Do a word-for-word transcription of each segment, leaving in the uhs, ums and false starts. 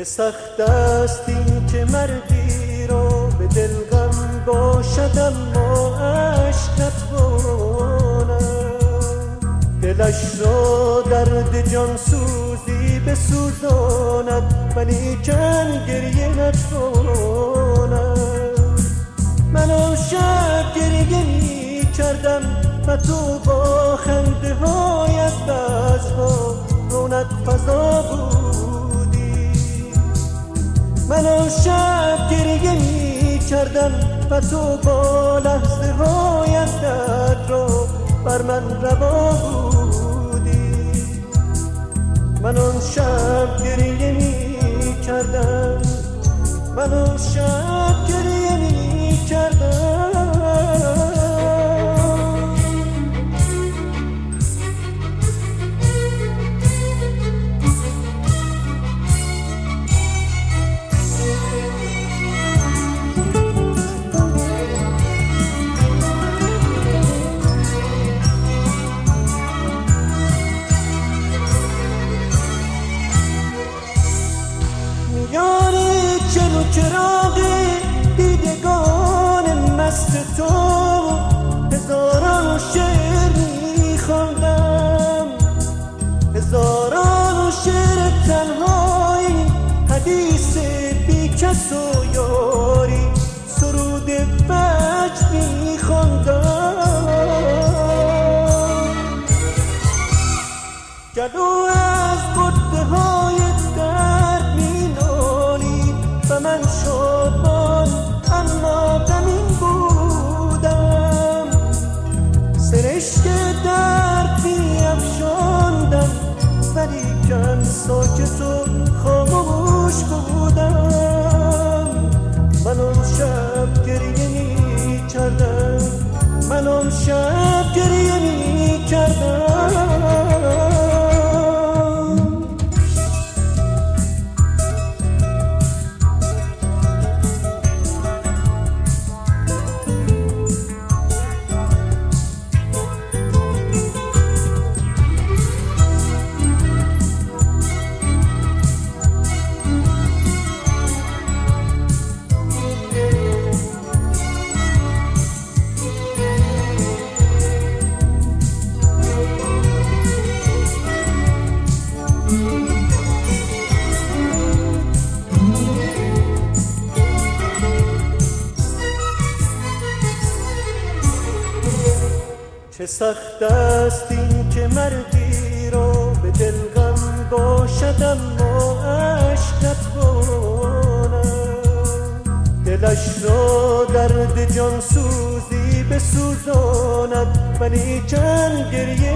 سخت است این که مردی را به دل غم باشد اما عشق نتواند دلش را درد جان سوزی بسوزاند ولیکن گریه نتواند. من آن شب گریه می کردم و تو با خنده هایت بزها رونق فضا بودی. من آن شب گریه می کردم و تو با لحظه هایت درد را بر من روا بودی. من آن شب گریه می کردم من آن شب گریه می کردم. یاری چلو چراغ دیدگان مست تو هزاران شعر می‌خواندم هزاران شعر تنهایی حدیث بی کس و یاری سرود وجد می‌خواندم. گلو از غده های درد می‌نالید و من شادمان اما غمین بودم. سرشک درد می‌افشاندم ولیکن ساکت و خاموش بودم. من آن شب گریه می‌کردم من آن شب گریه می‌کردم. چه سخت است این که مردی را به دل غم باشد اما عشق نتواند دلش را درد جان سوزی بسوزاند ولیکن گریه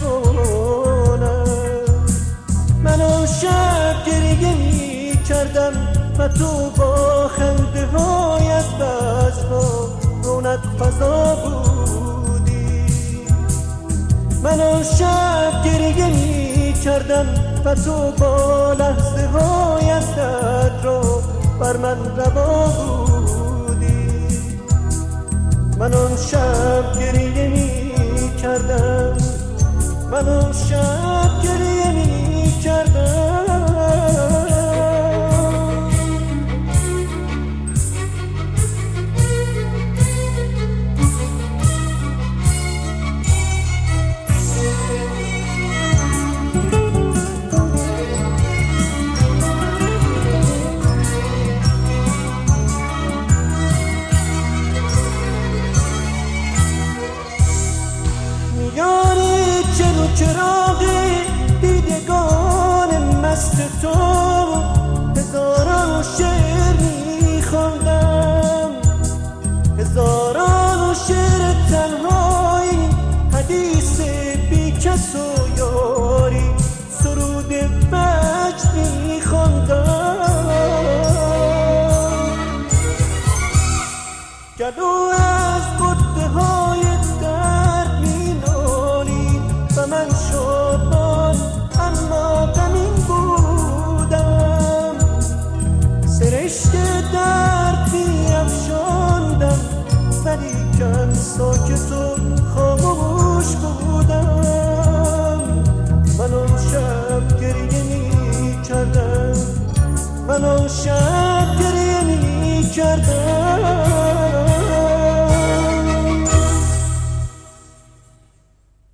نتواند. من آن شب گریه می کردم و تو با خنده هایت بزها رونق فضا بود. من آن شب گریه می کردم و تو با لحظه هایت درد را بر من روا بودی. من آن شب گریه می کردم من آن شب گریه می کردم. یاری چلو چراغ دیدگان مست تو هزاران شعر می‌خواندم هزاران شعر تنهایی حدیث بی کس و یاری سرود وجد می‌خواندم. گلو